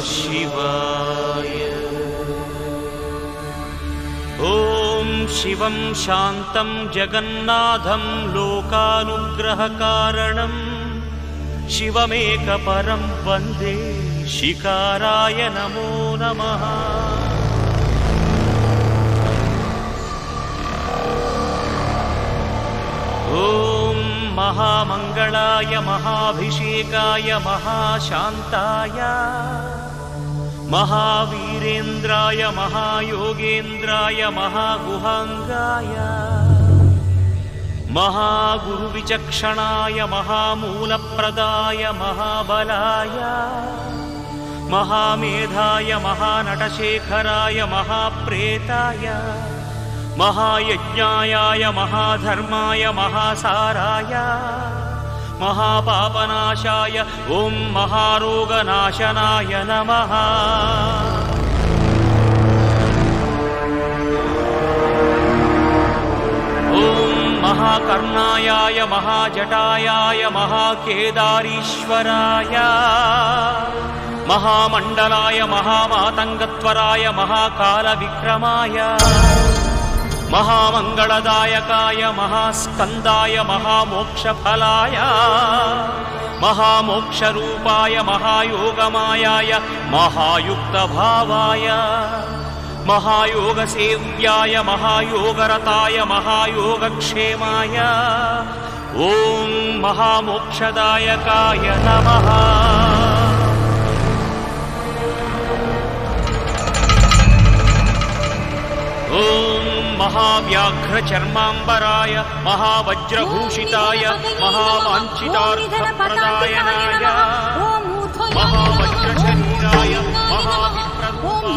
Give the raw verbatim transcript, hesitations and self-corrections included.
शिवाय। ॐ शिवं शान्तं जगन्नाथं लोकानुग्रहकारणं शिवमेकपरं वन्दे शिकाराय नमो नमः। ॐ महामङ्गलाय महाभिषेकाय महाशान्ताय महावीरेन्द्राय महायोगेन्द्राय महागुहाङ्गाय महागुरुविचक्षणाय महामूलप्रदाय महाबलाय महामेधाय महानटशेखराय महाप्रेताय महायज्ञाय महाधर्माय महासाराय महापापनाशाय ॐ महारोगनाशनाय नमः। ॐ महाकर्णायाय महाजटायाय महाकेदारीश्वराय महामण्डलाय महामातङ्गत्वराय महाकालविक्रमाय महामङ्गलदायकाय महास्कन्दाय महामोक्षफलाय महामोक्षरूपाय महायोगमायाय महायुक्तभावाय महायोगसेव्याय महायोगरताय महायोगक्षेमाय ॐ महामोक्षदायकाय नमः। ॐ महाव्याघ्रचर्माम्बराय महावज्रभूषिताय महावाञ्छितार्थप्रदायनाय महावज्रशरीराय महाविप्ररूपाय